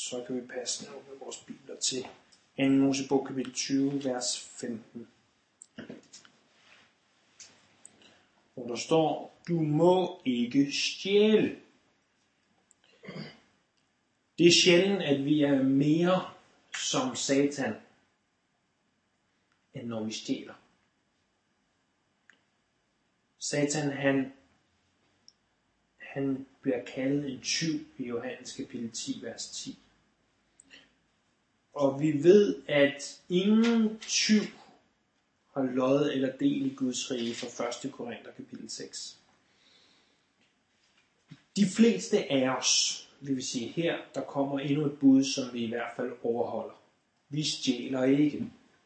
så kan vi passende åbne vores bibler til 2. Mosebog kapitel 20, vers 15. Hvor der står, du må ikke stjæle. Det er sjældent, at vi er mere som Satan, end når vi stjæler. Satan, han bliver kaldet en tyv i Johannes kapitel 10, vers 10. Og vi ved, at ingen tyv har lod eller del i Guds rige fra 1. Korinther kapitel 6. De fleste af os, vi vil sige her, der kommer endnu et bud, som vi i hvert fald overholder. Vi stjæler ikke.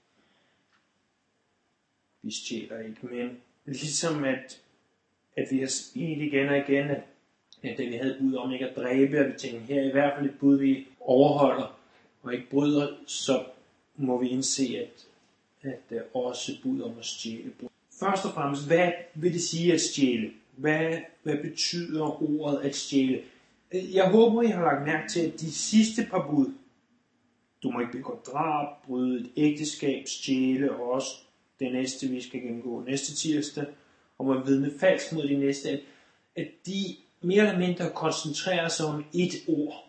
Vi stjæler ikke, men ligesom at vi har set igen og igen, at vi havde et bud om ikke at dræbe, og vi tænkte, her er i hvert fald et bud, vi overholder og ikke bryder, så må vi indse, at der er også et bud om at stjæle. Først og fremmest, hvad vil det sige at stjæle? Hvad betyder ordet at stjæle? Jeg håber, I har lagt mærke til, at de sidste par bud, du må ikke begå drab, bryde et ægteskab, stjæle, og også det næste, vi skal gennemgå næste tirsdag, om at vidne falsk mod de næste, at de mere eller mindre koncentrerer sig om et ord.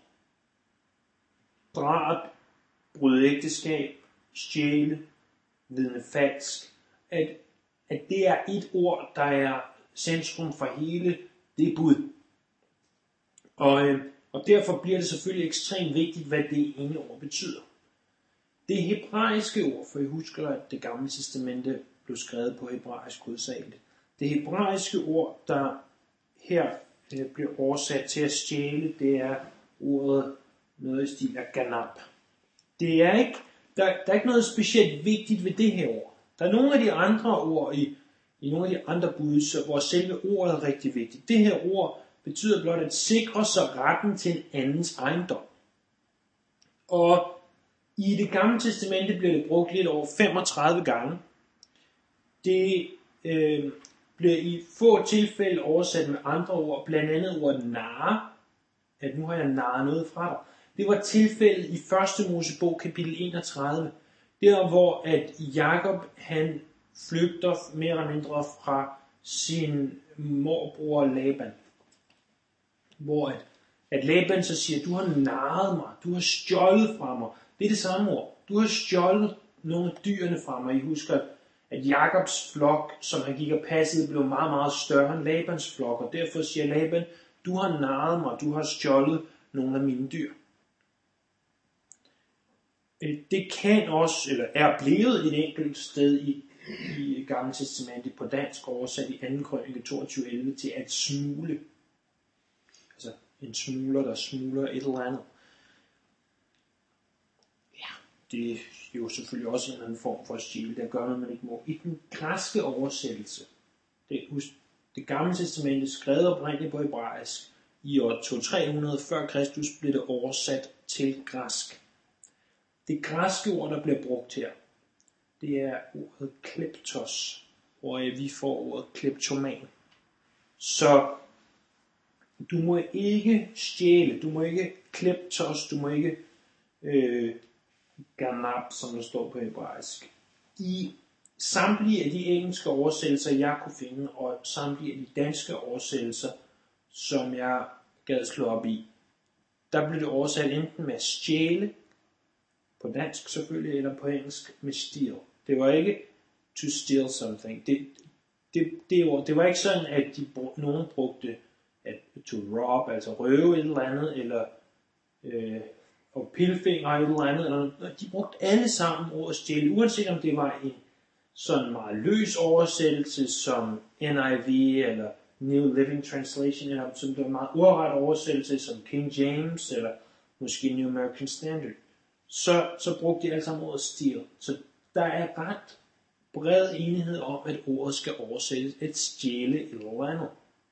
Drab, bryde ægteskab, stjæle, vidne falsk. At det er et ord, der er centrum for hele det bud. Og derfor bliver det selvfølgelig ekstremt vigtigt, hvad det ene ord betyder. Det hebraiske ord, for I husker, at det gamle testamente blev skrevet på hebraisk hovedsageligt. Det hebraiske ord, der her bliver oversat til at stjæle, det er ordet noget i stil af ganab. Det er ikke, der er ikke noget specielt vigtigt ved det her ord. Der er nogle af de andre ord i nogle af de andre bud, hvor selve ordet er rigtig vigtigt. Det her ord betyder blot at sikre sig retten til en andens ejendom. Og i det gamle testamente bliver det brugt lidt over 35 gange. Det bliver i få tilfælde oversat med andre ord, blandt andet ordet narre, at nu har jeg narret noget fra dig. Det var tilfældet i 1. Mosebog kapitel 31, der hvor at Jakob han flygter mere eller mindre fra sin morbror Laban. Hvor at Laban så siger, du har narret mig, du har stjålet fra mig. Det er det samme ord. Du har stjålet nogle af dyrene fra mig. I husker, at Jakobs flok, som han gik og passede, blev meget, meget større end Labans flok. Og derfor siger Laban, du har narret mig, du har stjålet nogle af mine dyr. Det kan også, eller er blevet et enkelt sted i Gamle Testamentet på dansk oversat i 2. Krønike 22:11 til at smule. Altså en smugler, der smugler et eller andet. Ja, det er jo selvfølgelig også en anden form for stjæle, der gør noget, man ikke må. I den græske oversættelse, det Gamle Testamente skrevet oprindeligt på hebraisk, i år 2300 før Kristus blev det oversat til græsk. Det græske ord, der bliver brugt her, det er ordet kleptos, hvor vi får ordet kleptoman. Så du må ikke stjæle, du må ikke kleptos, du må ikke ganab, som der står på hebraisk. I samtlige af de engelske oversættelser, jeg kunne finde, og samtlige af de danske oversættelser, som jeg gad slå op i, der blev det oversat enten med stjæle, på dansk selvfølgelig, eller på engelsk med steal. Det var ikke to steal something. Det var ikke sådan, at nogen brugte at to rob, altså røve et eller andet, eller og pilfinger et eller andet. Eller, de brugte alle sammen ordet stjæle, uanset om det var en sådan meget løs oversættelse som NIV eller New Living Translation, eller som det var meget ordret oversættelse som King James, eller måske New American Standard. Så brugte de alle sammen ordet steal. Så der er ret bred enighed om, at ordet skal oversættes at stjæle eller andet.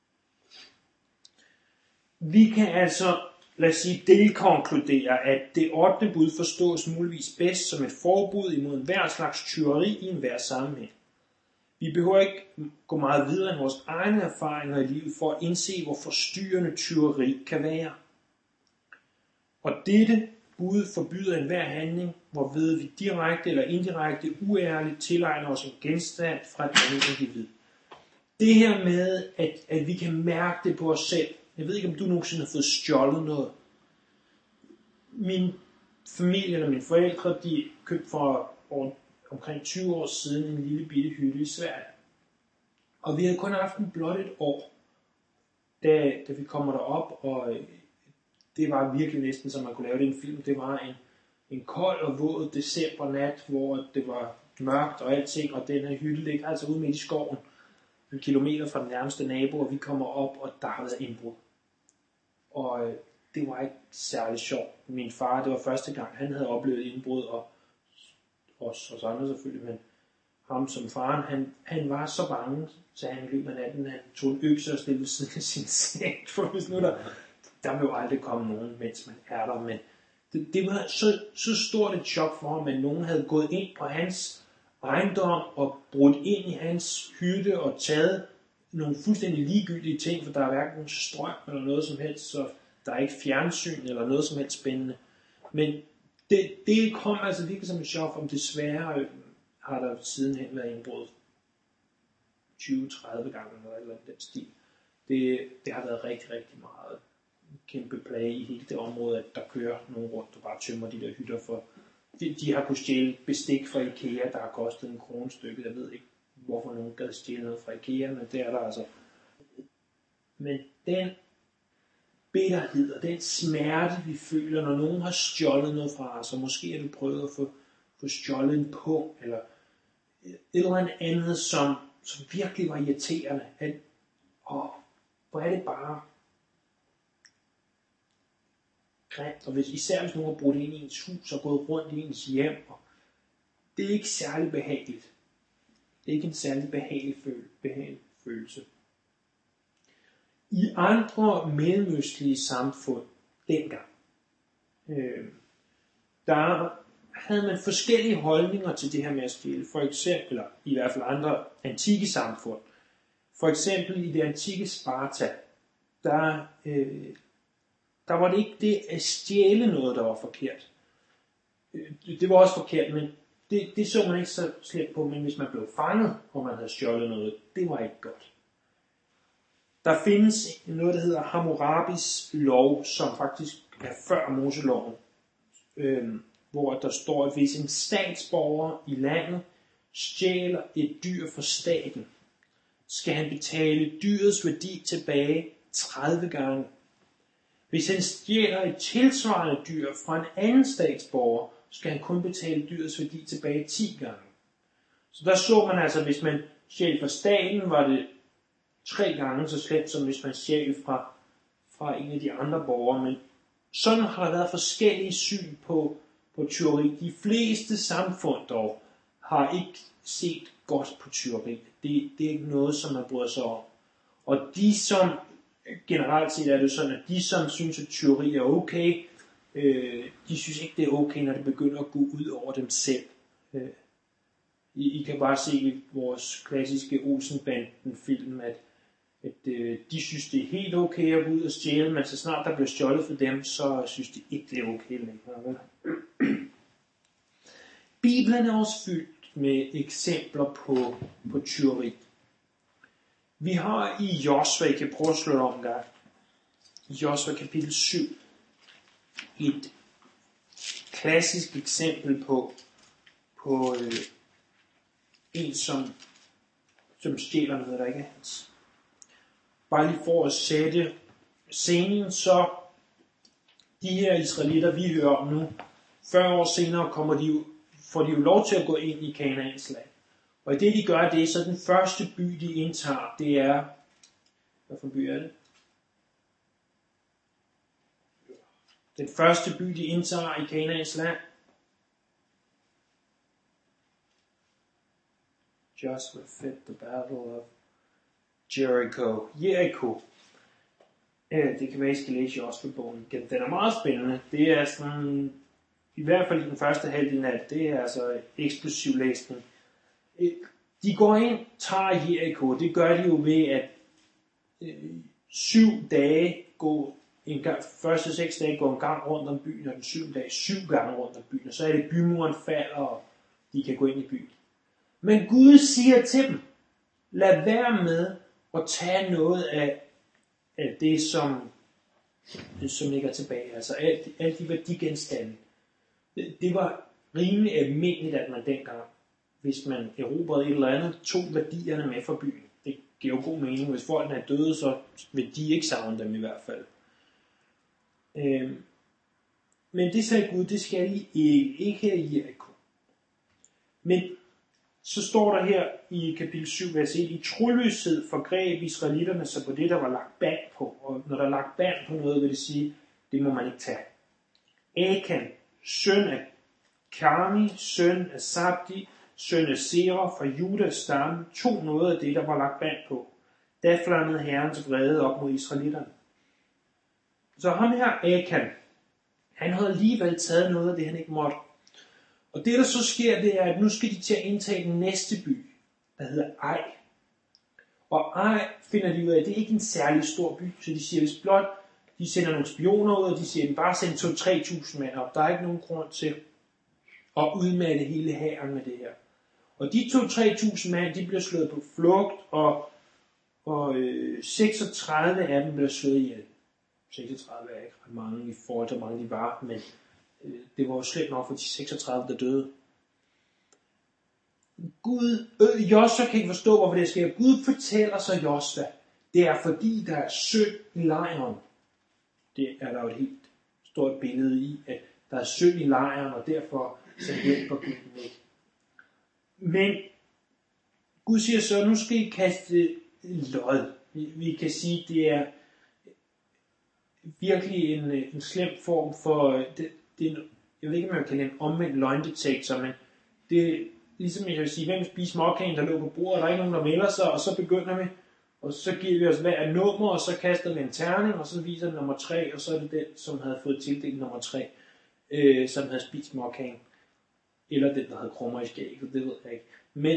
Vi kan altså, lad os sige, delkonkludere, at det 8. bud forstås muligvis bedst som et forbud imod enhver slags tyveri i enhver sammenhæng. Vi behøver ikke gå meget videre end vores egne erfaringer i livet for at indse, hvor forstyrrende tyveri kan være. Og dette Gud forbyder enhver handling, hvorved vi direkte eller indirekte uærligt tilegner os en genstand fra et andet individ. Det her med, at vi kan mærke det på os selv. Jeg ved ikke, om du nogensinde har fået stjålet noget. Min familie eller mine forældre, de købte for omkring 20 år siden en lille bitte hytte i Sverige. Og vi havde kun haft den blot et år, da vi kommer derop, og det var virkelig næsten, som man kunne lave det en film. Det var en kold og våd decembernat, hvor det var mørkt og alting, og den her hytte ligger altså ude midt i skoven, en kilometer fra den nærmeste nabo, og vi kommer op, og der har været indbrud. Og det var ikke særlig sjovt. Min far, det var første gang, han havde oplevet indbrud, og os andre selvfølgelig, men ham som faren, han var så bange, så han i løbet af natten, han tog en økse og stillede ved siden af sin seng, for hvis nu der vil jo aldrig komme nogen, mens man er der, men det var så stort et chok for ham, at nogen havde gået ind på hans ejendom og brudt ind i hans hytte og taget nogle fuldstændig ligegyldige ting, for der er hverken strøm eller noget som helst, så der er ikke fjernsyn eller noget som helst spændende. Men det kom altså virkelig som et chok, om desværre har der sidenhen været indbrud 20-30 gange eller den stil. Det har været rigtig, rigtig meget kæmpe plage i hele det område, at der kører nogen rundt og bare tømmer de der hytter for. De har kunnet stjæle bestik fra IKEA, der har kostet 1 krone stykket. Jeg ved ikke, hvorfor nogen gad stjæle noget fra IKEA, men det er der altså. Men den bitterhed og den smerte, vi føler, når nogen har stjålet noget fra os, og måske har du prøvet at få stjålet en pung, eller et eller andet, som virkelig var irriterende, at hvor er det bare grimt, og især hvis nogen har brudt ind i ens hus og gået rundt i ens hjem, og det er ikke særlig behageligt. Det er ikke en særlig behagelig følelse. I andre mellemøstlige samfund dengang, der havde man forskellige holdninger til det her med at stjæle. For eksempel, eller i hvert fald andre antikke samfund. For eksempel i det antikke Sparta, der var det ikke det at stjæle noget, der var forkert. Det var også forkert, men det så man ikke så slemt på, men hvis man blev fanget, og man havde stjålet noget, det var ikke godt. Der findes noget, der hedder Hammurabis lov, som faktisk er før Moseloven, hvor der står, at hvis en statsborger i landet stjæler et dyr fra staten, skal han betale dyrets værdi tilbage 30 gange. Hvis han stjæler et tilsvarende dyr fra en anden statsborger, skal han kun betale dyrets værdi tilbage 10 gange. Så der så man altså, hvis man stjæl fra staten, var det 3 gange så slemt, som hvis man stjæl fra en af de andre borgere. Men sådan har der været forskellige syn på tyveri. De fleste samfund dog har ikke set godt på tyveri. Det er ikke noget, som man bryder sig om. Og de som, generelt set er det sådan, at de som synes, at tyveri er okay, de synes ikke, det er okay, når det begynder at gå ud over dem selv. I kan bare se i vores klassiske Olsenbanden-film, at de synes, det er helt okay at gå ud og stjæle, men så snart der bliver stjålet for dem, så synes de ikke, det er okay længere. Bibelen er også fyldt med eksempler på tyveri. Vi har i Josva, I kan prøve at slå det om der, i Josva kapitel 7, et klassisk eksempel på en, som stjæler noget, der ikke er hans. Bare lige for at sætte scenen, så de her israelitter, vi hører om nu, 40 år senere får de jo lov til at gå ind i Kanaans land. Og i det de gør det, så den første by de indtager, det er, hvad for en by er det? Den første by de indtager i Kanaans land, Joshua fed the battle of Jericho. Det kan være, I skal læse Joshua-bogen. Den er meget spændende. Det er sådan, i hvert fald i den første halvdel af det er altså eksplosiv læsning. De går ind, tager Jericho. Det gør de jo ved at 7 dage gå første 6 dage går en gang rundt om byen, og den 7. dag 7 gange rundt om byen, og så er det bymuren falder, og de kan gå ind i byen. Men Gud siger til dem, lad være med at tage noget af det, som ligger tilbage, altså alle de værdigenstande. Det var rimelig almindeligt, at man dengang, hvis man erobrede et eller andet, tog værdierne med fra byen. Det giver jo god mening. Hvis folk er døde, så vil de ikke savne dem i hvert fald. Men det sagde Gud, det skal I ikke her i Jericho. Men så står der her i kapitel 7, vers 1, i troløshed forgreb israelitterne sig på det, der var lagt band på. Og når der er lagt band på noget, vil det sige, det må man ikke tage. Akan, søn af Karmi, søn af Sabdi, søn af Sera fra Judas stamme, tog noget af det, der var lagt band på. Da flammede Herrens vrede op mod israelitterne. Så ham her, Akan, han havde alligevel taget noget af det, han ikke måtte. Og det, der så sker, det er, at nu skal de til at indtage den næste by, der hedder Ej. Og Ej finder de ud af, at det ikke er en særlig stor by, så de siger, hvis blot de sender nogle spioner ud, og de siger, at bare send 2-3.000 mand op. Der er ikke nogen grund til at udmatte hele hæren med det her. Og de 2-3.000 mand, de bliver slået på flugt, og 36 af dem bliver slået ihjel. 36 er ikke ret mange i forhold til, hvor mange de var, men det var jo slemt nok for de 36, der døde. Josva kan ikke forstå, hvorfor det sker. Gud fortæller så Josva, det er fordi, der er synd i lejren. Det er der jo et helt stort billede i, at der er synd i lejren, og derfor så hjælper Gud dem ikke. Men Gud siger så, nu skal I kaste lod. Vi kan sige, det er virkelig en slem form for, jeg ved ikke, om man kan lade en omvendt løgndetektor, men det er ligesom, jeg vil sige, hvem spiser småkagen, der lå på bordet, der er ikke nogen, der melder sig, og så begynder vi, og så giver vi os hver nummer, og så kaster vi en terning, og så viser den nummer 3, og så er det den, som havde fået tildelt nummer 3, som havde spist småkagen. Eller den, der havde krummer i skægget, det ved jeg ikke. Men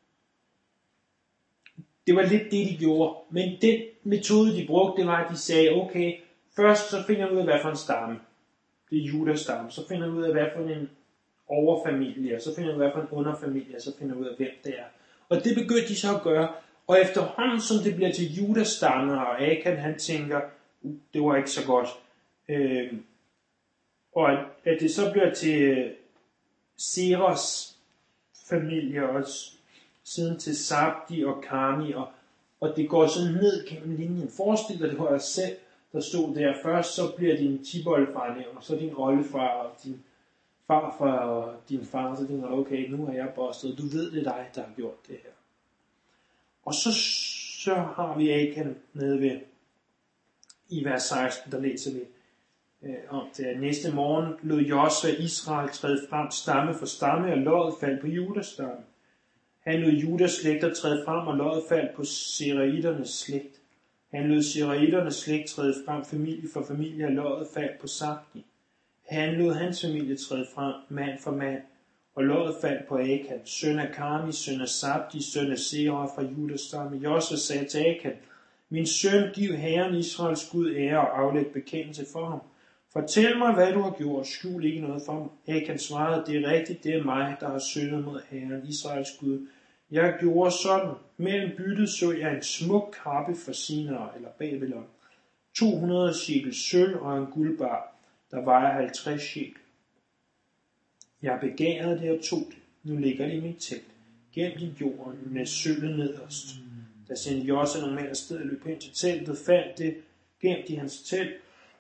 det var lidt det, de gjorde. Men den metode, de brugte, det var, at de sagde, okay, først så finder vi ud af, hvad for en stamme. Det er Judas stamme. Så finder vi ud af, hvad for en overfamilie, og så finder vi ud af, hvad for en underfamilie, og så finder vi ud af, hvem det er. Og det begyndte de så at gøre. Og efterhånden, som det bliver til Judas stamme, og Akan, han tænker, det var ikke så godt. Og at det så bliver til Seras familie, og siden til Sabdi og Karmi, og det går sådan ned gennem linjen. Forestil dig, det var dig selv, der stod der. Først så bliver din tipoldefar nævnt, og så din oldefar og din farfar og din far, så tænker okay, nu har jeg bustet. Du ved, det er dig, der har gjort det her. Og så har vi Akan nede ved, i vers 16, der læser vi om det. Næste morgen lod Josva Israel træde frem stamme for stamme, og loddet faldt på Judas stamme. Han lod Judas slægter træde frem, og loddet faldt på Seraiternes slægt. Han lod Seraiternes slægt træde frem familie for familie, og loddet faldt på Sabdi. Han lod hans familie træde frem, mand for mand, og loddet faldt på Akan, søn af Karmi, søn af Sabdi, søn af Sera fra Judas stamme. Josva sagde til Akan, min søn, giv Herren Israels Gud ære og aflæg bekendelse for ham. Fortæl mig, hvad du har gjort, skjul ikke noget for mig. Akan svarede, det er rigtigt, det er mig, der har syndet mod Herren Israels Gud. Jeg gjorde sådan, mellem byttet så jeg en smuk kappe for Sinai eller Babylon, 200 shekel sølv og en guldbar, der vejer 50 shekel. Jeg begærede det og tog det. Nu ligger det i mit telt, gemt i jorden med sølvet nederst. Da sendte Josva nogle mænd afsted og løb hen til teltet, fandt det gemt i hans telt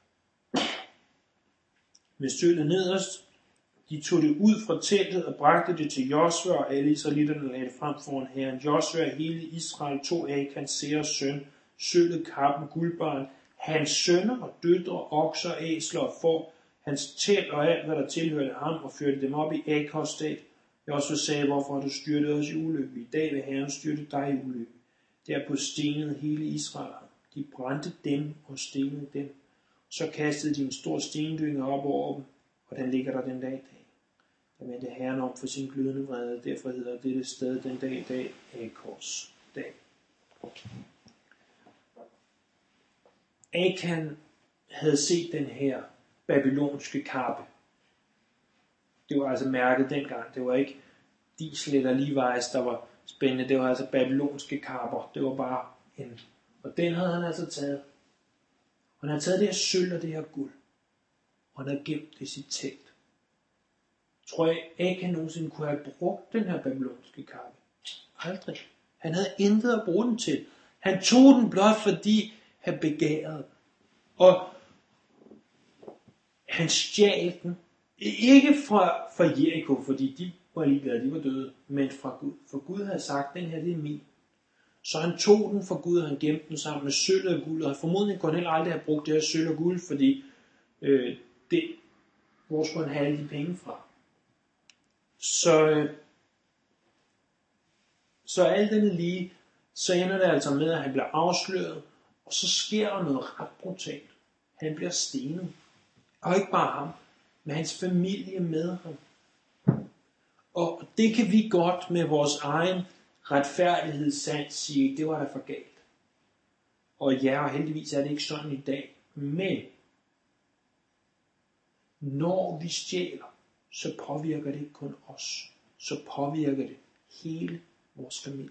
med sølvet nederst. De tog det ud fra teltet og bragte det til Josva, og alle israelitterne lagde det frem foran Herren. Josva og hele Israel tog Akan, Seras søn, sølvet, kappen, guldbarn, hans sønner og døtre, okser, æsler og får, hans telt og alt, hvad der tilhørte ham, og førte dem op i Akos stat. Josva sagde, hvorfor har du styrtet os i ulykke? I dag vil Herren styrte dig i ulykke. Derpå stenede hele Israel. De brændte dem og stenede dem. Så kastede de en stor stendynge op over dem, og den ligger der den dag i dag. Der vendte Herren om for sin glødende vrede, derfor hedder dette sted den dag i dag Akos dag. Akan, havde set den her babylonske kappe. Det var altså mærket dengang. Det var ikke Diesel eller Levi's, der var spændende. Det var altså babylonske kapper. Det var bare en. Og den havde han altså taget. Og han havde taget det her sølv og det her guld. Og han havde gemt det i sit telt. Tror jeg ikke, han nogensinde kunne have brugt den her babylonske kappe? Aldrig. Han havde intet at bruge den til. Han tog den blot, fordi han begærede. Og han stjal den. Ikke fra Jericho, fordi de var ligeglade, de var døde. Men fra Gud. For Gud havde sagt, den her det er min. Så han tog den fra Gud, og han gemte den sammen med sølv og guld. Og formodentlig kunne han heller aldrig have brugt det her sølv og guld, fordi hvor skulle han have alle de penge fra? Så alt andet lige, så ender det altså med, at han bliver afsløret, og så sker der noget ret brutalt. Han bliver stenet. Og ikke bare ham, men hans familie med ham. Og det kan vi godt med vores egen retfærdighedssans sige, det var da for galt. Og ja, og heldigvis er det ikke sådan i dag. Men når vi stjæler, så påvirker det ikke kun os. Så påvirker det hele vores familie.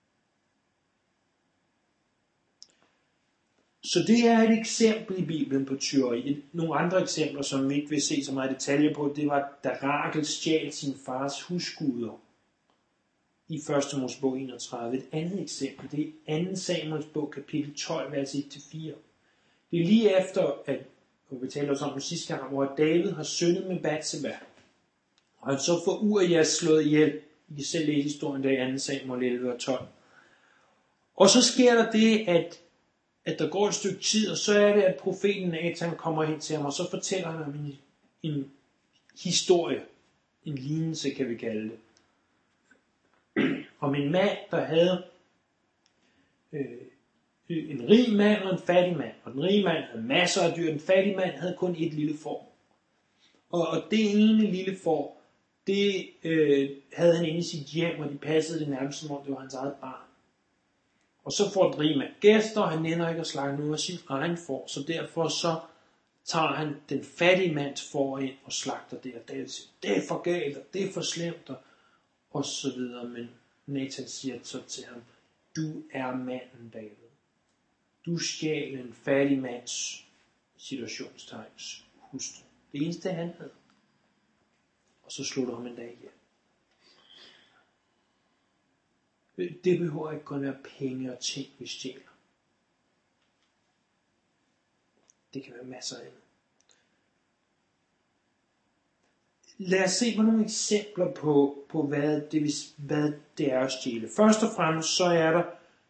Så det er et eksempel i Bibelen på tyveri. Nogle andre eksempler, som vi ikke vil se så meget detaljer på, det var, da Rachel stjal sin fars husguder i 1. Mosebog 31. Et andet eksempel, det er 2. Samuels bog, kapitel 12, vers 1-4. Det er lige efter, at vi talte også om den sidste gang, hvor David har syndet med Batseba. Og han så får Urias slået ihjel. I kan selv læse historien der i 2. Samuel 11 og 12. Og så sker der det, at der går et stykke tid, og så er det, at profeten Nathan kommer hen til ham, og så fortæller han ham en historie. En lignelse, kan vi kalde det. Om en mand, der havde en rig mand og en fattig mand. Og den rige mand havde masser af dyr, den fattige mand havde kun et lille får. Og det ene lille får, det havde han inde i sit hjem, og de passede det nærmest som om det var hans eget barn. Og så får den rige mand gæster, og han nænder ikke at slagte noget af sin egen får, så derfor så tager han den fattige mands får ind og slagter det, og David siger, det er for galt, og det er for slemt, og så videre. Men Nathan siger så til ham, du er manden, David. Du stjal en fattig mands situationstegns hustru. Det eneste han havde. Og så slog du ham en dag ihjel. Det behøver ikke kun være penge og ting, vi stjæler. Det kan være masser af andet. Lad os se på nogle eksempler på hvad det er at stjæle. Først og fremmest så er der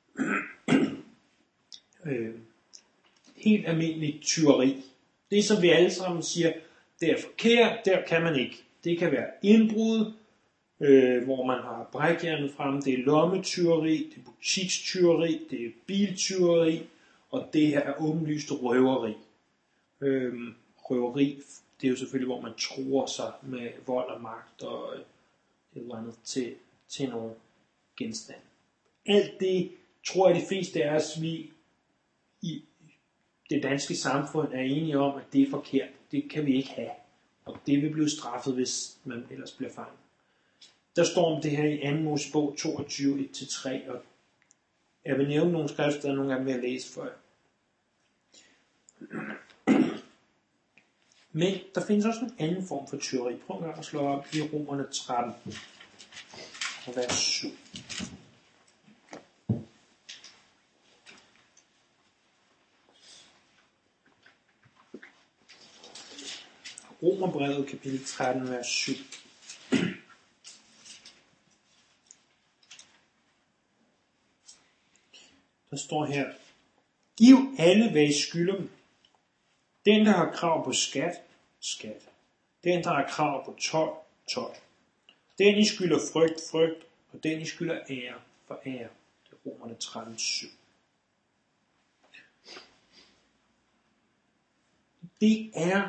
helt almindeligt tyveri. Det som vi alle sammen siger, det er forkert, der kan man ikke. Det kan være indbrud, hvor man har brækjernet frem, det er lommetyveri, det er butikstyveri, det er biltyveri, og det her er åbenlyst røveri. Røveri, det er jo selvfølgelig, hvor man truer sig med vold og magt og et eller andet til nogle genstande. Alt det tror jeg de fleste af os, vi i det danske samfund er enige om, at det er forkert. Det kan vi ikke have. Og det vil blive straffet, hvis man ellers bliver fanget. Der står om det her i 2. Mosebog 22, 1-3, og jeg vil nævne nogle skrifter, og nogle af dem vil jeg læse for jer. Men der findes også en anden form for tyveri. Prøv at slå op i Romerne 13, og vers 7. Romerbrevet kapitel 13, vers 7. Der står her, giv alle, hvad I skylder dem. Den, der har krav på skat, skat. Den, der har krav på told, told. Den, I skylder frygt, frygt. Og den, I skylder ære, for ære. Det er Romerne 13, 7. Det er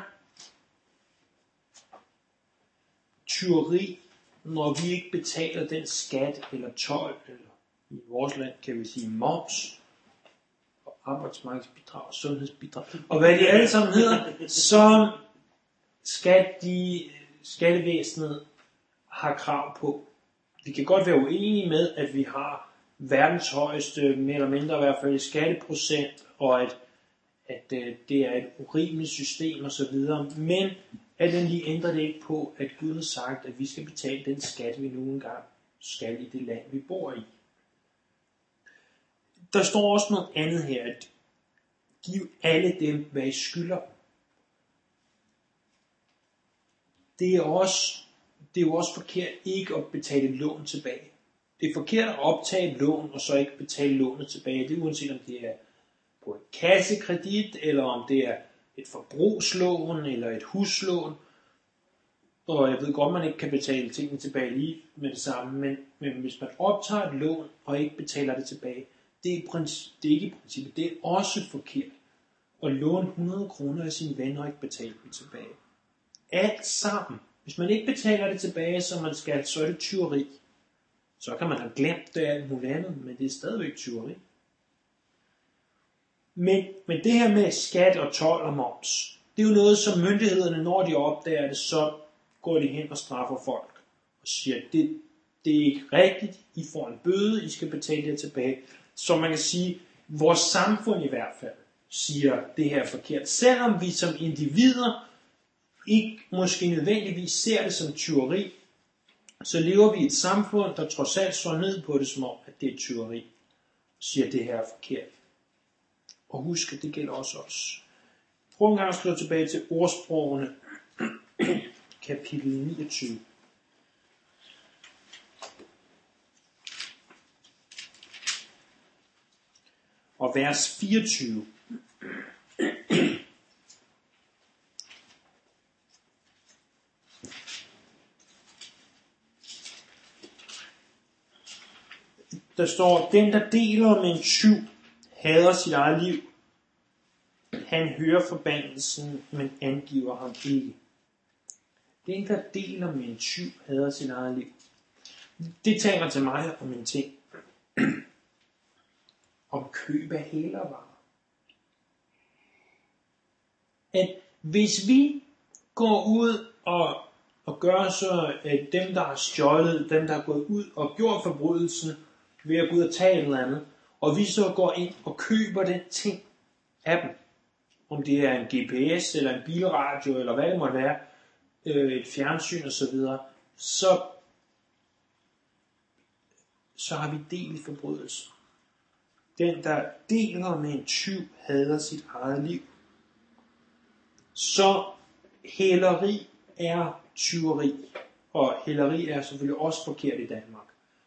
tyveri, når vi ikke betaler den skat eller told, eller i vores land kan vi sige moms, og arbejdsmarkedsbidrag, sundhedsbidrag, og hvad de alle sammen hedder, som skattevæsenet har krav på. Vi kan godt være uenige med, at vi har verdens højeste, mere eller mindre i hvert fald, skatteprocent, og at det er et urimeligt system osv., men at den lige ændrer det ikke på, at Gud har sagt, at vi skal betale den skat, vi nu engang skal i det land, vi bor i. Der står også noget andet her, at giv alle dem, hvad I skylder. Det er jo også forkert ikke at betale lån tilbage. Det er forkert at optage et lån, og så ikke betale lånet tilbage. Det er uanset om det er på et kassekredit, eller om det er et forbrugslån, eller et huslån. Og jeg ved godt, man ikke kan betale tingene tilbage lige med det samme, men hvis man optager et lån, og ikke betaler det tilbage, det er ikke i princippet, det er også forkert at låne 100 kroner af sine venner og ikke betale dem tilbage. Alt sammen. Hvis man ikke betaler det tilbage, som man skal, så er det tyveri. Så kan man have glemt det alt muligt andet, men det er stadigvæk tyveri. Men det her med skat og told og moms, det er jo noget, som myndighederne, når de opdager det, så går de hen og straffer folk. Og siger, at det er ikke rigtigt, I får en bøde, I skal betale det tilbage. Så man kan sige, vores samfund i hvert fald siger det her forkert. Selvom vi som individer ikke måske nødvendigvis ser det som tyveri, så lever vi i et samfund, der trods alt slår ned på det som om, at det er tyveri. Og siger, at det her er forkert. Og husk, at det gælder også os. Prøv en gang at slå tilbage til ordsprogene, kapitel 29. Og vers 24. Der står, den der deler med en tyv, hader sit eget liv. Han hører forbandelsen, men angiver ham ikke. Den der deler med en tyv, hader sit eget liv. Det taler til mig om en ting. Om køb af hælervarer. At hvis vi går ud og gør så, at dem der har stjålet, dem der har gået ud og gjort forbrydelsen, ved at gå ud og tage et eller andet, og vi så går ind og køber den ting af dem, om det er en GPS eller en bilradio eller hvad det måtte være, et fjernsyn og så videre, så har vi del i forbrydelser. Den der deler med en tyv hader sit eget liv. Så hæleri er tyveri, og hæleri er selvfølgelig også forkert i Danmark.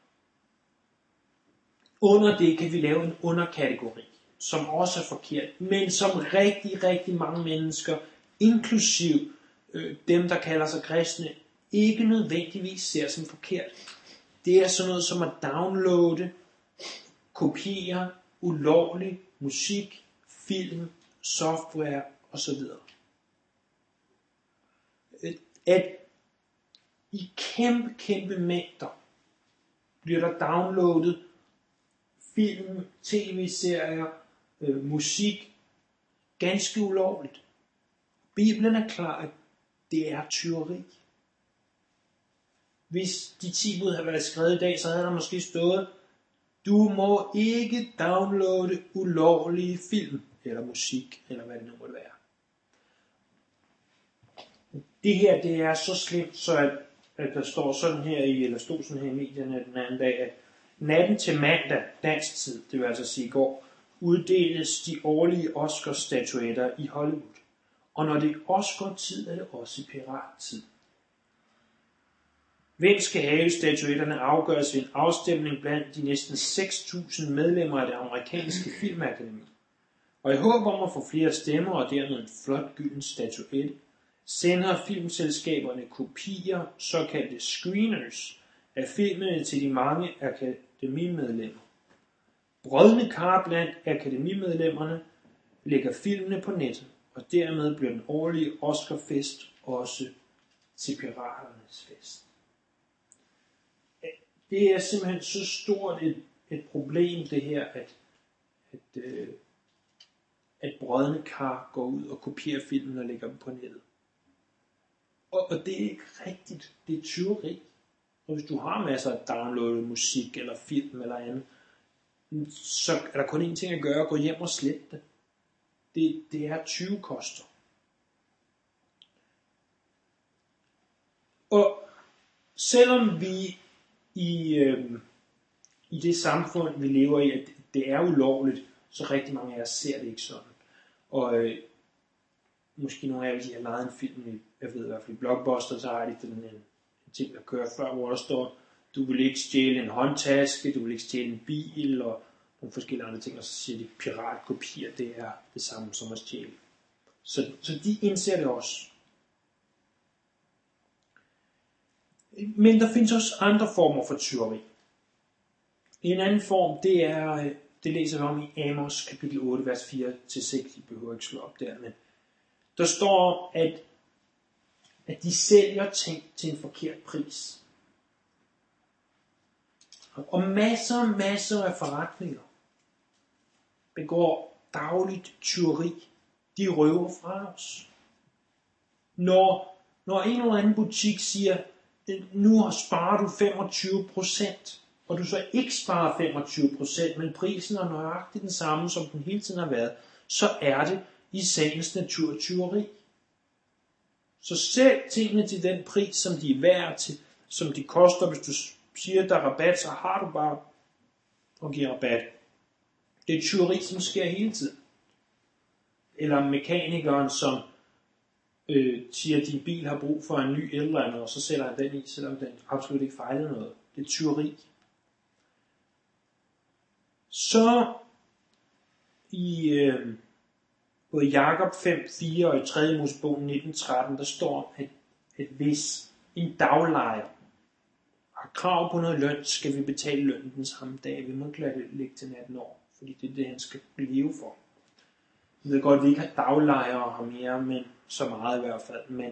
Under det kan vi lave en underkategori, som også er forkert, men som rigtig, rigtig mange mennesker, inklusiv dem, der kalder sig kristne, ikke nødvendigvis ser som forkert. Det er sådan noget som at downloade, kopiere, ulovlig musik, film, software osv. At i kæmpe mængder bliver der downloadet film, tv-serier, musik, ganske ulovligt. Bibelen er klar, at det er tyveri. Hvis de 10 bud havde været skrevet i dag, så havde der måske stået, du må ikke downloade ulovlige film, eller musik, eller hvad det nu måtte være. Det her, det er så slemt, så at der står sådan her stod sådan her i medierne den anden dag, at natten til mandag, dansk tid, det vil altså sige i går, uddeles de årlige Oscar-statuetter i Hollywood. Og når det er Oscar-tid, er det også pirattid. Hvem skal have statuetterne afgøres ved en afstemning blandt de næsten 6.000 medlemmer af det amerikanske filmakademi. Og i håb om at få flere stemmer og dermed en flot gylden statuette, sender filmselskaberne kopier, såkaldte screeners, af filmene til de mange akademimedlemmer. Brodne kar blandt akademimedlemmerne lægger filmene på nettet, og dermed bliver den årlige Oscarfest også til piraternes fest. Det er simpelthen så stort et problem det her, at at brodne kar går ud og kopierer filmen og lægger dem på nettet. Og det er ikke rigtigt. Det er tyveri. Og hvis du har masser af downloadet musik eller film eller andet, så er der kun én ting at gøre, gå hjem og slette det. Det er 20 koster. Og selvom vi i det samfund, vi lever i, at det er ulovligt, så rigtig mange af os ser det ikke sådan. Og måske nogle af jer har lejet en film, jeg ved i hvert fald i Blockbuster, så har de en ting, der kører før, hvor der står, du vil ikke stjæle en håndtaske, du vil ikke stjæle en bil, og nogle forskellige andre ting, og så siger de, piratkopier, det er det samme som at stjæle. Så de indser det også. Men der findes også andre former for tyveri. En anden form, det læser vi om i Amos kapitel 8, vers 4-6. I behøver ikke slå op der, men der står, at de sælger ting til en forkert pris. Og masser af forretninger begår dagligt tyveri. De røver fra os. Når en eller anden butik siger, nu sparer du 25%, og du så ikke sparer 25%, men prisen er nøjagtigt den samme, som den hele tiden har været, så er det i sagens natur tyveri. Så sælg tingene til den pris, som de er værd til, som de koster. Hvis du siger, der er rabat, så har du bare at give rabat. Det er tyveri, som sker hele tiden. Eller mekanikeren, som siger, at din bil har brug for en ny et eller andet, og så sætter han den i, selvom den absolut ikke fejler noget. Det er tyveri. Så i både Jakob 5:4 og i 3. Mosebog 19:13, der står, at hvis en daglejer har krav på noget løn, skal vi betale lønnen den samme dag. Vi må ikke lade det ligge til natten over, fordi det er det, han skal leve for. Jeg ved godt, at vi ikke har daglejere her mere, men så meget i hvert fald. Men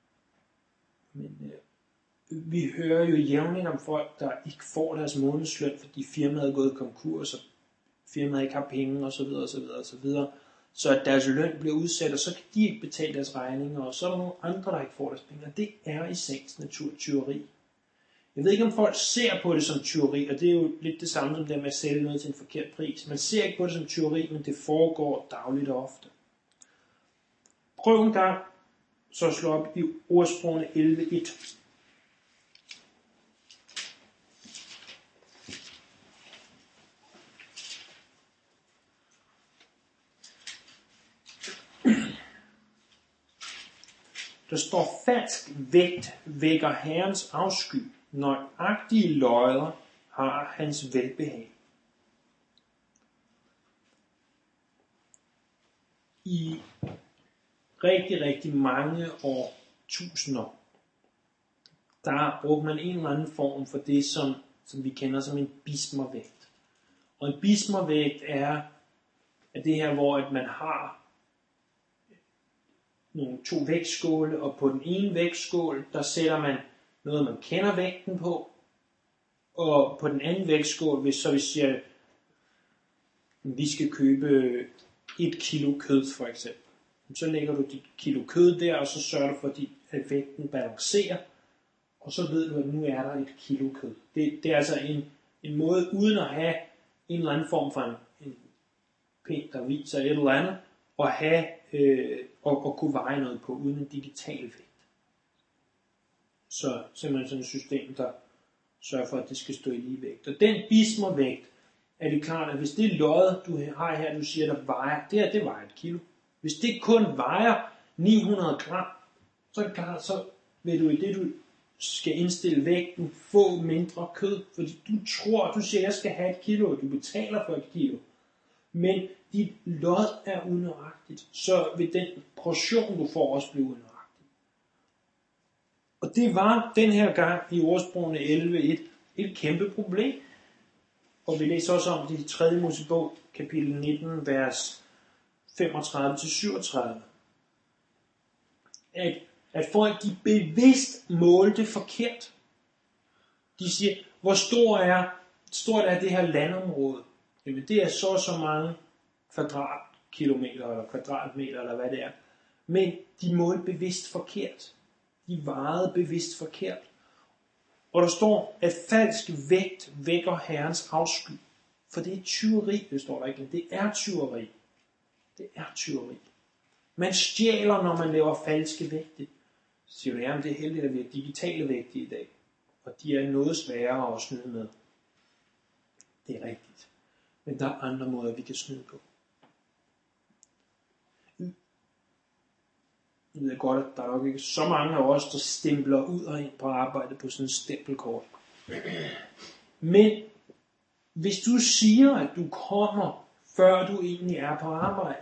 vi hører jo jævnligt om folk, der ikke får deres månedsløn, fordi firmaet er gået konkurs, og firmaet ikke har penge, osv. osv. Så at deres løn bliver udsat, og så kan de ikke betale deres regninger, og så er der nogle andre, der ikke får deres penge. Og det er i sagens natur tyveri. Jeg ved ikke, om folk ser på det som tyveri, og det er jo lidt det samme som det med at sælge noget til en forkert pris. Man ser ikke på det som tyveri, men det foregår dagligt og ofte. Prøv en gang, så slå op i ordsprogene 11:1. Der står, falsk vægt vækker Herrens afsky. Nøjagtige løjer har hans velbehag. I rigtig mange år, tusinder, der brugte man en eller anden form for det, som vi kender som en bismarvægt. Og en bismarvægt er det her, hvor at man har nogle 2 vægtskåle, og på den ene vægtskål, der sætter man noget, man kender vægten på, og på den anden vægtskål, hvis vi siger, vi skal købe 1 kilo kød for eksempel, så lægger du dit kilo kød der, og så sørger du for, at vægten balancerer, og så ved du, at nu er der 1 kilo kød. Det er altså en måde, uden at have en eller anden form for en pind, der viser et eller andet, og have og kunne veje noget på, uden en digital vægt. Så simpelthen sådan et system, der sørger for, at det skal stå i lige vægt. Og den bismarvægt, er det klart, at hvis det lod, du har her, du siger, der vejer, det vejer 1 kilo. Hvis det kun vejer 900 gram, så er det klart, så vil du i det, du skal indstille vægten, få mindre kød, fordi du siger, jeg skal have 1 kilo, og du betaler for 1 kilo. Men dit lod er unøjagtigt, så vil den portion, du får, også blive unøjagtig. Og det var den her gang i ordsprogene 11:1 et kæmpe problem. Og vi læser også om det i 3. Mosebog, kapitel 19, vers 35-37. At folk, de bevidst målte forkert. De siger, hvor stort er det her landområde? Jamen det er så mange kilometer eller kvadratmeter eller hvad det er. Men de målte bevidst forkert. De vejede bevidst forkert. Og der står, at falsk vægt vækker Herrens afsky. For det er tyveri, det står der ikke. Det er tyveri. Det er tyveri. Man stjæler, når man laver falske vægte. Så siger du, jamen det er heldigt, at vi har digitale vægte i dag. Og de er noget sværere at snyde med. Det er rigtigt. Men der er andre måder, vi kan snyde på. Jeg ved godt, at der er nok ikke så mange af os, der stempler ud og ind på arbejde på sådan et stempelkort. Men hvis du siger, at du kommer, før du egentlig er på arbejde,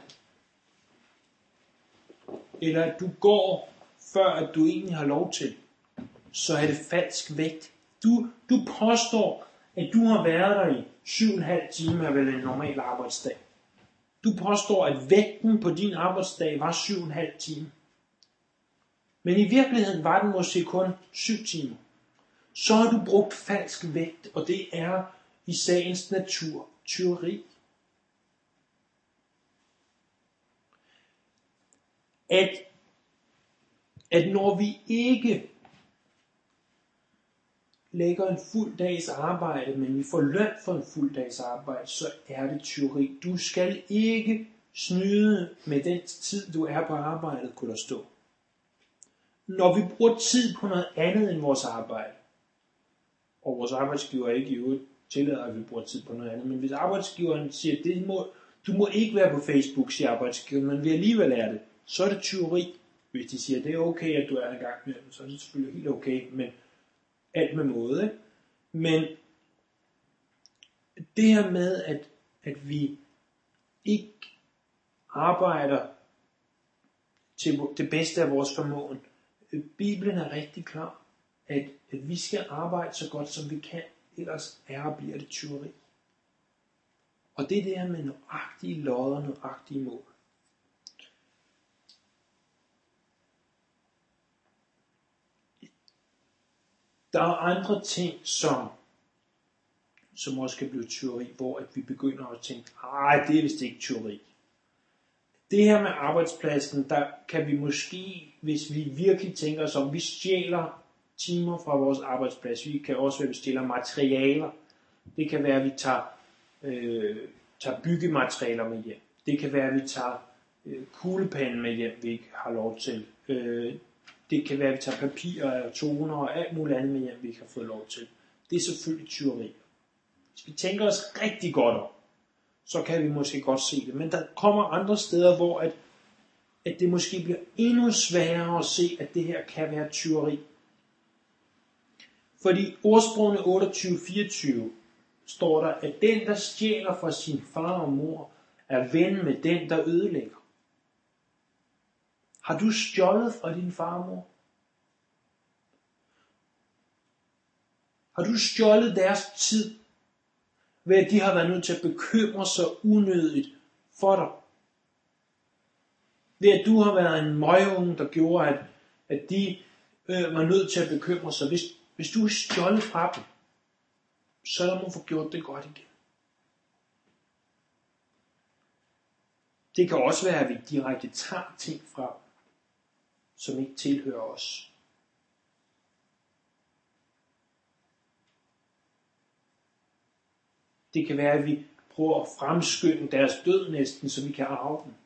eller at du går, før at du egentlig har lov til, så er det falsk vægt. Du påstår, at du har været der i 7,5 timer, vel en normal arbejdsdag. Du påstår, at vægten på din arbejdsdag var 7,5 timer. Men i virkeligheden var den måske kun 7 timer. Så har du brugt falsk vægt, og det er i sagens natur tyveri. At når vi ikke lægger en fuld dags arbejde, men vi får løn for en fuld dags arbejde, så er det tyveri. Du skal ikke snyde med den tid, du er på arbejdet, kunne der stå. Når vi bruger tid på noget andet end vores arbejde, og vores arbejdsgiver ikke i øvrigt tillader, at vi bruger tid på noget andet, men hvis arbejdsgiveren siger, at du må ikke være på Facebook, siger arbejdsgiveren, men vi alligevel er det, så er det tyveri. Hvis de siger, at det er okay, at du er en gang med dem, så er det selvfølgelig helt okay, men alt med måde. Ikke? Men det her med, at vi ikke arbejder til det bedste af vores formåen, Bibelen er rigtig klar, at vi skal arbejde så godt som vi kan, ellers bliver det tyveri. Og det er det her med nøjagtige lodder, nøjagtige mål. Der er andre ting, som også kan blive tyveri, hvor at vi begynder at tænke, det er vist ikke tyveri. Det her med arbejdspladsen, der kan vi måske, hvis vi virkelig tænker os om, vi stjæler timer fra vores arbejdsplads. Vi kan også være, at vi stjæler materialer. Det kan være, at vi tager byggematerialer med hjem. Det kan være, at vi tager kuglepanden med hjem, vi ikke har lov til. Det kan være, at vi tager papirer og toner og alt muligt andet med hjem, vi ikke har fået lov til. Det er selvfølgelig tyveri. Hvis vi tænker os rigtig godt om, så kan vi måske godt se det. Men der kommer andre steder, hvor at det måske bliver endnu sværere at se, at det her kan være tyveri. Fordi ordsprogene 28-24 står der, at den, der stjæler fra sin far og mor, er ven med den, der ødelægger. Har du stjålet fra din far og mor? Har du stjålet deres tid, ved at de har været nødt til at bekymre sig unødigt for dig? Ved at du har været en møgunge, der gjorde, at de var nødt til at bekymre sig. Hvis du er stjålet fra dem, så lad mig få gjort det godt igen. Det kan også være, at vi direkte tager ting fra dem, som ikke tilhører os. Det kan være, at vi prøver at fremskynde deres død næsten, så vi kan arve dem.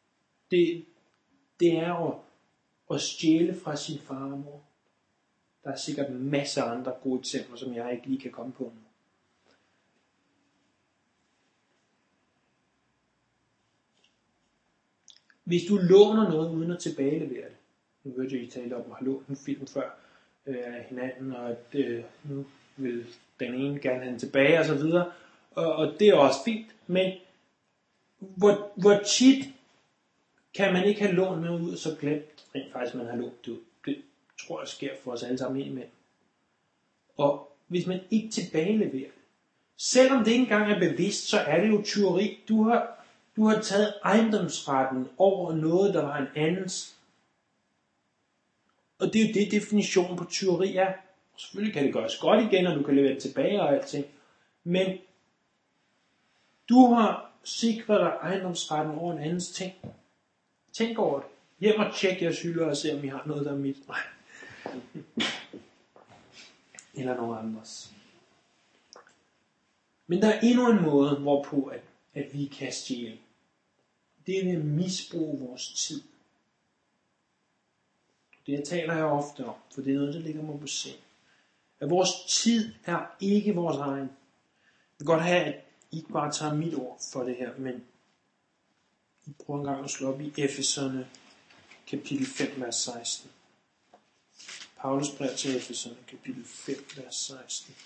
Det er at stjæle fra sin far og mor. Der er sikkert masser af andre gode eksempler, som jeg ikke lige kan komme på nu. Hvis du låner noget uden at tilbagelevere det, nu hørte jeg, I tale om at have lånt en film før af hinanden, og at nu vil den ene gerne have den tilbage og så videre, og det er også fint, men hvor tit kan man ikke have lånt noget ud, og så glemt rent faktisk, man har lånt det ud. Det tror jeg sker for os alle sammen indimellem. Og hvis man ikke tilbageleverer det, selvom det ikke engang er bevidst, så er det jo tyveri. Du har taget ejendomsretten over noget, der var en andens. Og det er jo det, definitionen på tyveri er. Og selvfølgelig kan det gøres godt igen, og du kan levere det tilbage og alting. Men du har sikret dig ejendomsretten over en andens ting. Tænk over det. Hjem og tjek jeres hylder og se, om I har noget, der er mit. Nej. Eller nogen andres. Men der er endnu en måde, hvorpå at vi kan stjæle. Det er ved at misbruge vores tid. Det taler jeg ofte om, for det er noget, der ligger mig på sind. At vores tid er ikke vores egen. Jeg vil godt have, at I ikke bare tager mit ord for det her, men I prøver en gang at slå op i Efeserne, kapitel 5, vers 16. Paulus brev til Efeserne, kapitel 5, vers 16.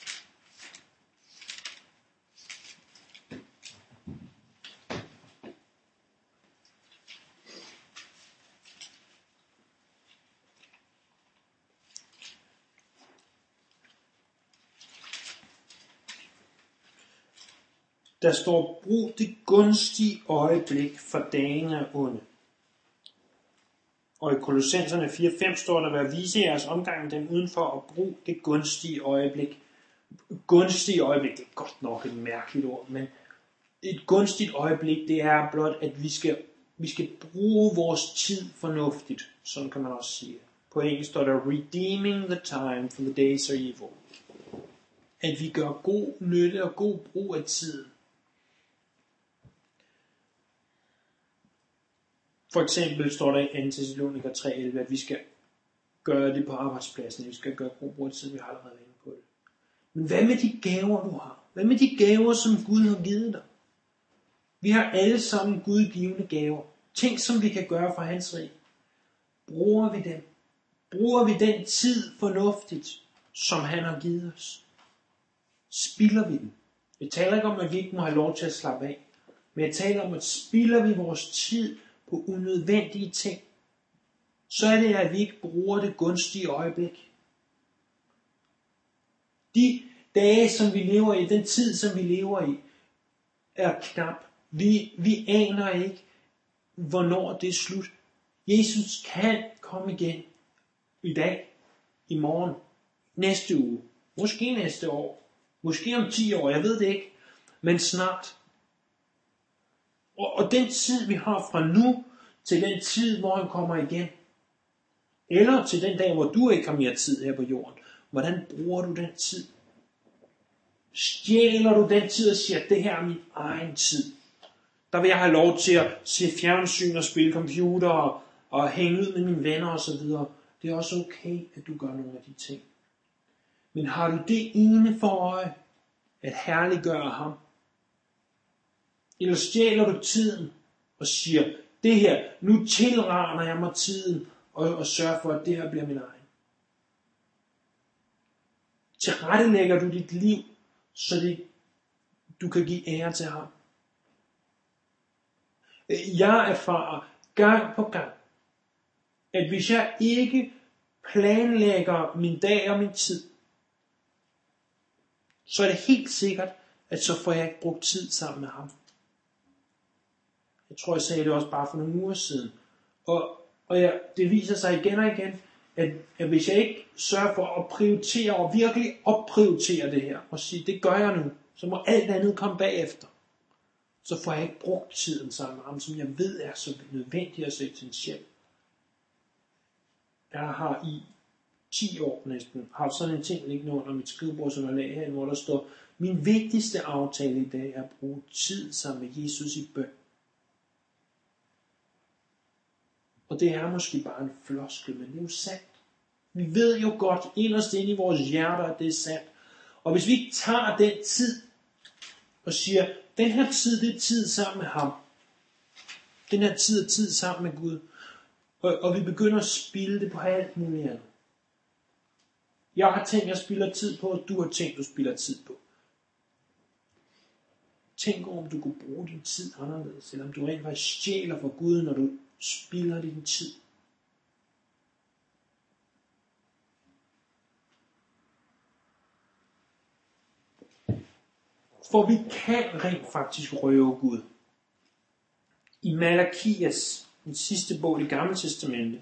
Der står, brug det gunstige øjeblik, for dagen er onde. Og i Kolossenserne 4:5 står der, vær vise jeres omgang med dem udenfor og brug det gunstige øjeblik. Gunstige øjeblik, det er godt nok et mærkeligt ord, men et gunstigt øjeblik, det er blot, at vi skal bruge vores tid fornuftigt. Sådan kan man også sige. På engelsk står der, redeeming the time for the days are evil. At vi gør god nytte og god brug af tiden. For eksempel står der i 2. Thessaloniker 3:11, at vi skal gøre det på arbejdspladsen. Vi skal gøre god brug af tiden, vi har allerede været inde på det. Men hvad med de gaver, du har? Hvad med de gaver, som Gud har givet dig? Vi har alle sammen gudgivende gaver. Ting, som vi kan gøre for hans rige. Bruger vi dem? Bruger vi den tid fornuftigt, som han har givet os? Spilder vi den? Jeg taler ikke om, at vi ikke må have lov til at slappe af. Men jeg taler om, at spilder vi vores tid på unødvendige ting, så er det, at vi ikke bruger det gunstige øjeblik. De dage, som vi lever i, den tid, som vi lever i, er knap. Vi aner ikke, hvornår det er slut. Jesus kan komme igen i dag, i morgen, næste uge, måske næste år, måske om 10 år, jeg ved det ikke, men snart. Og den tid, vi har fra nu, til den tid, hvor han kommer igen, eller til den dag, hvor du ikke har mere tid her på jorden, hvordan bruger du den tid? Stjæler du den tid og siger, at det her er min egen tid? Der vil jeg have lov til at se fjernsyn og spille computer og hænge ud med mine venner osv. Det er også okay, at du gør nogle af de ting. Men har du det ene for øje, at herliggøre ham? Eller stjæler du tiden og siger, det her, nu tilraner jeg mig tiden og sørger for, at det her bliver min egen? Tilrettelægger du dit liv, så du kan give ære til ham? Jeg erfarer gang på gang, at hvis jeg ikke planlægger min dag og min tid, så er det helt sikkert, at så får jeg ikke brugt tid sammen med ham. Jeg tror, jeg sagde det også bare for nogle uger siden. Det viser sig igen og igen, at hvis jeg ikke sørger for at prioritere og virkelig opprioritere det her, og sige, det gør jeg nu, så må alt andet komme bagefter. Så får jeg ikke brugt tiden sammen med ham, som jeg ved er så nødvendig og så essentiel. Jeg har i 10 år næsten haft sådan en ting liggende under mit skrivebordsunderlag her, hvor der står, min vigtigste aftale i dag er at bruge tid sammen med Jesus i bøn. Og det er måske bare en floskel, men det er jo sandt. Vi ved jo godt inderst inde i vores hjerter, at det er sandt. Og hvis vi ikke tager den tid og siger, den her tid, det er tid sammen med ham. Den her tid er tid sammen med Gud. Og vi begynder at spilde det på alt muligt andet. Jeg har tænkt, jeg spilder tid på, og du har tænkt, du spilder tid på. Tænk over, om du kunne bruge din tid anderledes, eller om du rent faktisk stjæler for Gud, når du spilder din tid. For vi kan rent faktisk røve Gud. I Malakias, den sidste bog i Det Gamle Testamente,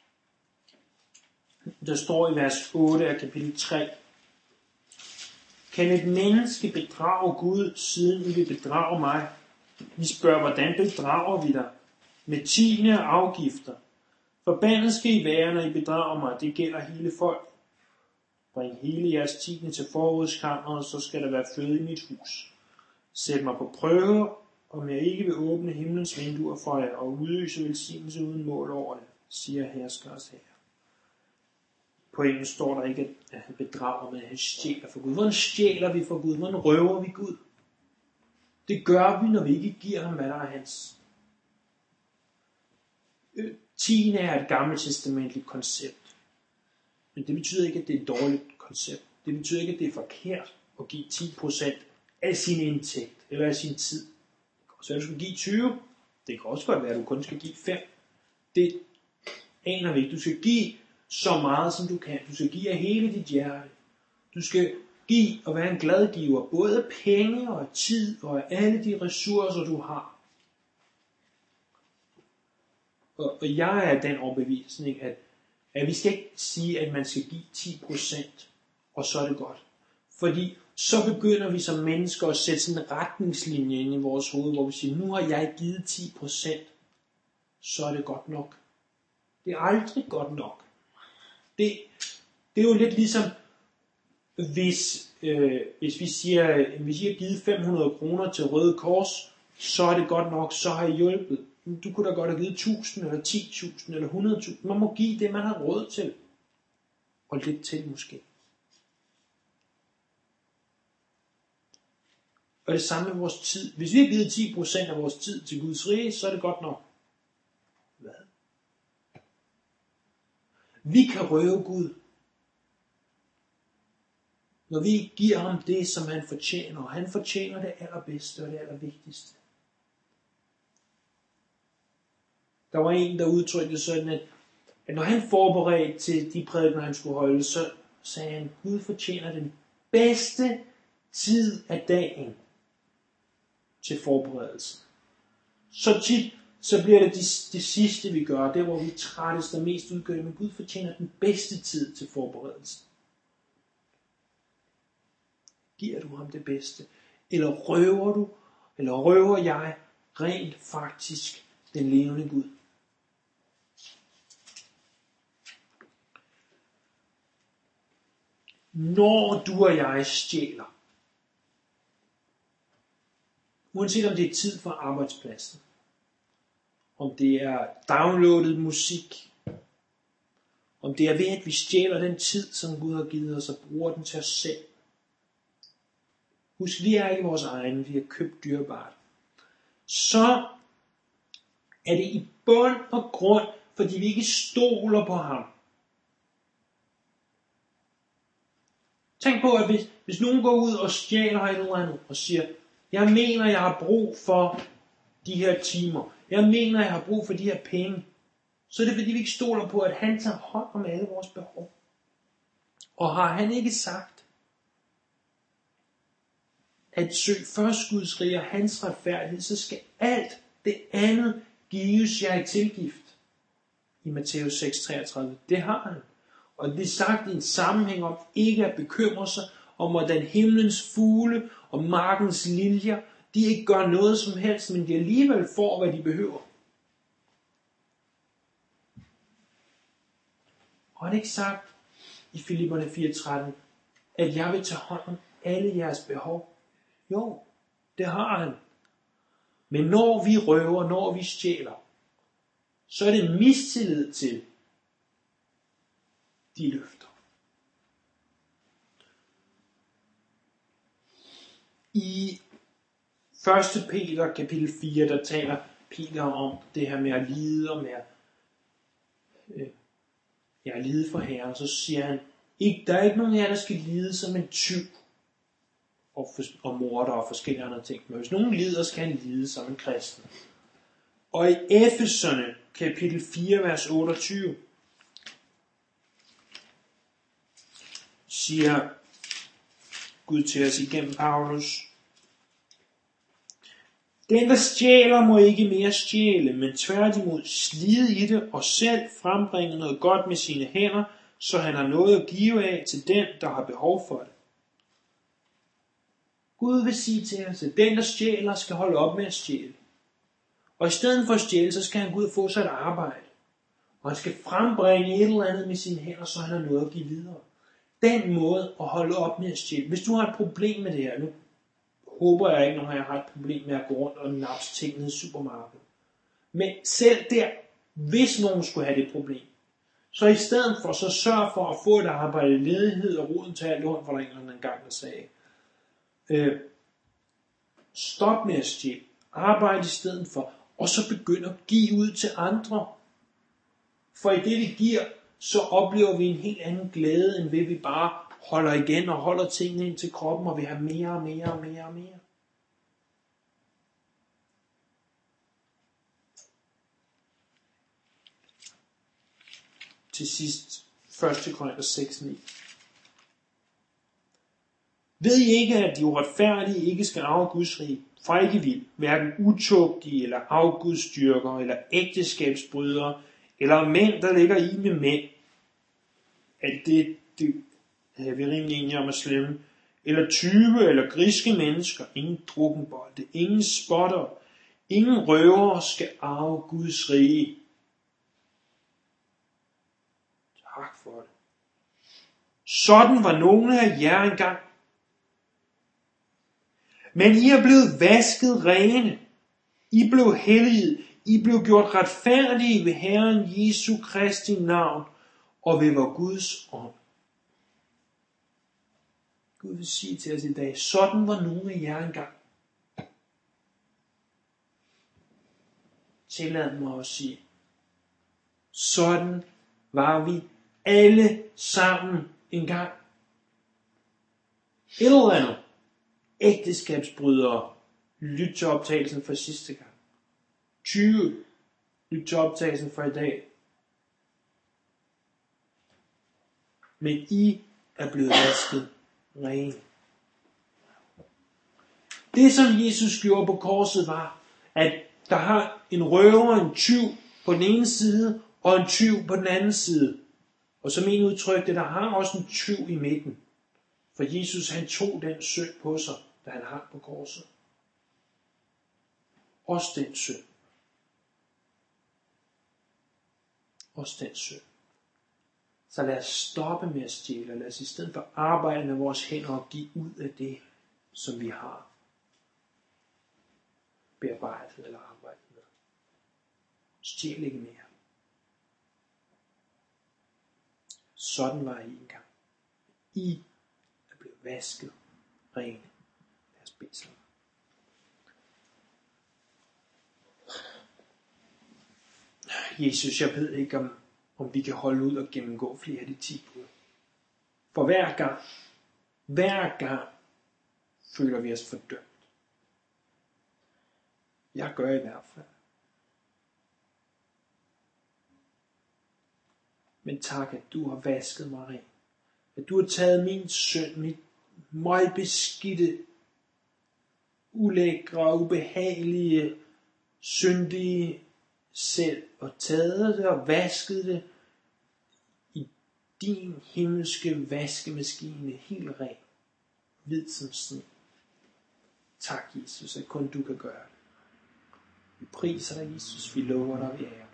der står i vers 8 af kapitel 3, Kan et menneske bedrage Gud, siden I vil bedrage mig? I spørger, hvordan bedrager vi dig? Med tiende og afgifter. Forbandet skal I være, når I bedrager mig. Det gælder hele folk. Bring hele jeres tiende til forrådskammeret, så skal der være føde i mit hus. Sæt mig på prøve, om jeg ikke vil åbne himlens vinduer for jer og udøse velsignelse uden mål over jer, siger herskers herre. På engelsk står der ikke, at han bedrager, men at han stjæler for Gud. Hvordan stjæler vi for Gud? Hvordan røver vi Gud? Det gør vi, når vi ikke giver ham, hvad der er hans. Tiende er et gammeltestamentligt koncept. Men det betyder ikke, at det er et dårligt koncept. Det betyder ikke, at det er forkert at give 10% af sin indtægt eller af sin tid. Det kan også være, at du skal give 20. Det kan også godt være, at du kun skal give 5. Det aner vi ikke. Du skal give så meget, som du kan. Du skal give af hele dit hjerte. Du skal give og være en glad giver, både af penge og af tid og af alle de ressourcer, du har. Og jeg er af den overbevisning, at vi skal ikke sige, at man skal give 10%, og så er det godt. Fordi så begynder vi som mennesker at sætte sådan en retningslinje ind i vores hoved, hvor vi siger, nu har jeg givet 10%, så er det godt nok. Det er aldrig godt nok. Det er jo lidt ligesom, hvis vi siger, at hvis I har givet 500 kroner til Røde Kors, så er det godt nok, så har I hjulpet. Du kunne da godt have givet 1000 eller 10.000 eller 100.000. Man må give det, man har råd til. Og lidt til måske. Og det samme med vores tid. Hvis vi har givet 10% af vores tid til Guds rige, så er det godt nok. Hvad? Vi kan røve Gud, når vi giver ham det, som han fortjener. Og han fortjener det allerbedste og det allervigtigste. Der var en, der udtrykte sådan, at når han forberedte til de prædikener, han skulle holde, så sagde han, Gud fortjener den bedste tid af dagen til forberedelsen. Så tit, så bliver det det sidste, vi gør, det hvor vi er trættest og mest udgørende, men Gud fortjener den bedste tid til forberedelsen. Giver du ham det bedste? Eller røver jeg rent faktisk den levende Gud? Når du og jeg stjæler, uanset om det er tid for arbejdspladsen, om det er downloadet musik, om det er ved, at vi stjæler den tid, som Gud har givet os, og bruger den til os selv. Husk, vi er ikke vores egne, vi har købt dyrebart. Så er det i bund og grund, fordi vi ikke stoler på ham. Tænk på, at hvis nogen går ud og stjæler et eller andet, og siger, jeg mener, jeg har brug for de her timer. Jeg mener, jeg har brug for de her penge. Så er det, fordi vi ikke stoler på, at han tager hånd om alle vores behov. Og har han ikke sagt, at søg først Guds rige og hans retfærdighed, så skal alt det andet gives jer i tilgift. I Matthæus 6:33. Det har han. Og det er sagt i en sammenhæng om ikke at bekymre sig om, hvordan himlens fugle og markens liljer, de ikke gør noget som helst, men de alligevel får, hvad de behøver. Og han ikke sagt i Filipperne 4:13, at jeg vil tage hånd om alle jeres behov. Jo, det har han. Men når vi røver, når vi stjæler, så er det mistillid til de løfter. I 1. Peter kapitel 4, der taler Peter om det her med at lide og med at lide for Herren. Så siger han, der er ikke nogen af jer, der skal lide som en tyv og morder og forskellige andre ting. Men hvis nogen lider, skal han lide som en kristen. Og i Efeserne kapitel 4, vers 28, siger Gud til os igennem Paulus, den, der stjæler, må ikke mere stjæle, men tværtimod slide i det og selv frembringe noget godt med sine hænder, så han har noget at give af til den, der har behov for det. Gud vil sige til os, at den, der stjæler, skal holde op med at stjæle. Og i stedet for at stjæle, så skal han Gud få sig et arbejde. Og han skal frembringe et eller andet med sine hænder, så han har noget at give videre. Den måde at holde op med at stjæle. Hvis du har et problem med det her, nu håber jeg ikke, når jeg har et problem med at gå rundt og napse tingene i supermarkedet. Men selv der, hvis nogen skulle have det problem, så i stedet for, så sørg for at få et arbejde, ledighed og roden til alt ondt, hvor der en eller anden gang der sagde. Stop med at stjæle. Arbejde i stedet for. Og så begynd at give ud til andre. For i det vi giver, så oplever vi en helt anden glæde, end ved vi bare holder igen og holder tingene ind til kroppen, og vi har mere og mere og mere og mere. Til sidst 1. Korinther 6:9. Ved I ikke, at de uretfærdige ikke skal arve Guds rige? For ikke vil, hverken utugtige, eller afgudstyrkere, eller ægteskabsbrydere, eller mænd, der ligger i med mænd. Alt det er vi rimelig enige om at slemme. Eller tyve, eller griske mennesker, ingen drukkenbolde, ingen spotter, ingen røvere skal arve Guds rige. Tak for det. Sådan var nogle af jer engang. Men I er blevet vasket rene. I blev helliget. I blev gjort retfærdige ved Herren Jesu Kristi navn og ved vor Guds ånd. Gud vil sige til os i dag, sådan var nogle af jer engang. Tillad mig at sige, sådan var vi alle sammen engang. Et eller andet. Ægteskabsbrydere. Lyt til optagelsen for sidste gang. 20. Lyt til optagelsen for i dag. Men I er blevet vasket rene. Det som Jesus gjorde på korset var, at der har en røver, en tyv på den ene side, og en tyv på den anden side. Og som en udtrykte, der har også en tyv i midten. For Jesus han tog den synd på sig, da han hang på korset. Også den synd. Også den synd. Så lad os stoppe med at stjæle, og lad os i stedet for arbejde med vores hænder og give ud af det, som vi har bearbejdet eller arbejdet med. Stjæl ikke mere. Sådan var I engang. I er blevet vasket rene. Lad os bede sammen. Jesus, jeg ved ikke, om vi kan holde ud og gennemgå flere af de 10 bud. For hver gang føler vi os fordømt. Jeg gør i hvert fald. Men tak, at du har vasket mig ren. At du har taget min synd, mit møgbeskidte, ulækre, ubehagelige, syndige selv, og taget det og vasket det i din himmelske vaskemaskine, helt ren, hvid som sne. Tak, Jesus, at kun du kan gøre det. Vi priser dig, Jesus, vi lover dig, vi ærer.